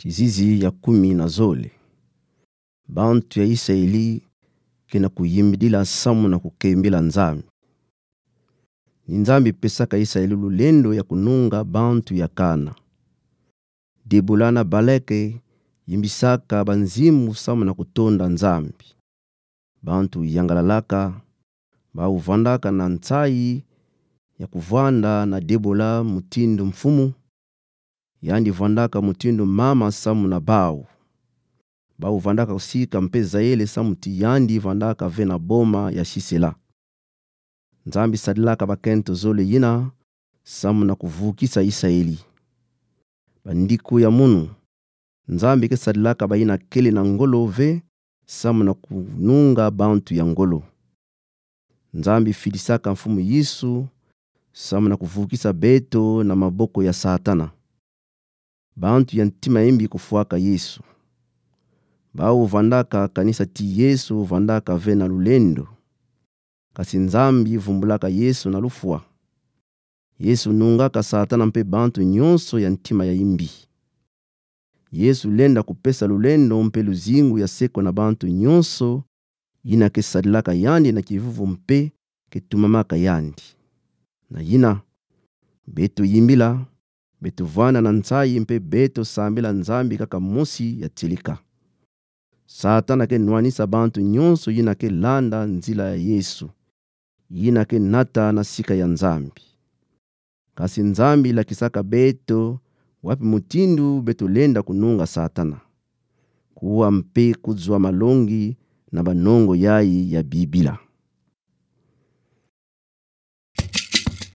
Chizizi ya 10. Bantu ya Israeli kena kuyimbidila samu na kukembela nzambi. Nzambi pesaka Israeli lulendo ya kununga bantu ya Kana. Debola na Baleke yimbisaka banzimu samu na kutonda nzambi. Bantu yangalalaka bauvandaka na ntsai ya kuvanda na Debola mutindo mfumu. Yandi vandaka mutindo mama samu na bau. Bau vandaka usika mpeza ele samu ti yandi vandaka vena boma ya Shisela. Nzambi sadilaka bakento zole yina samu na kuvukisa Israeli. Bandiku ya munu. Nzambi ke sadilaka bayina kele na ngolo ve samu na kununga bantu ya ngolo. Nzambi fidisaka mfumu Yesu samu na kuvukisa beto na maboko ya Satana. Bantu ya ntima imbi kufuaka Yesu. Bau vandaka kanisa ti Yesu vandaka vena lulendo. Kasi nzambi vumbulaka Yesu na lufua. Yesu nungaka Satana mpe bantu nyonso ya ntima ya imbi. Yesu lenda kupesa lulendo mpe luzingu ya seko na bantu nyonso yina kesadilaka yandi na kivuvu mpe ketumamaka yandi. Na yina beto yimbila, beto vana na ntsai mpe beto sambila nzambi kaka mosi ya tilika. Satana ke nwanisa bantu nyonso yina ke landa nzila ya Yesu. Yina ke nata na sika ya nzambi. Kasi nzambi la kisaka beto wapi mutindu beto lenda kununga Satana. Kuwa mpe kuzwa malongi na banongo yai ya Bibila.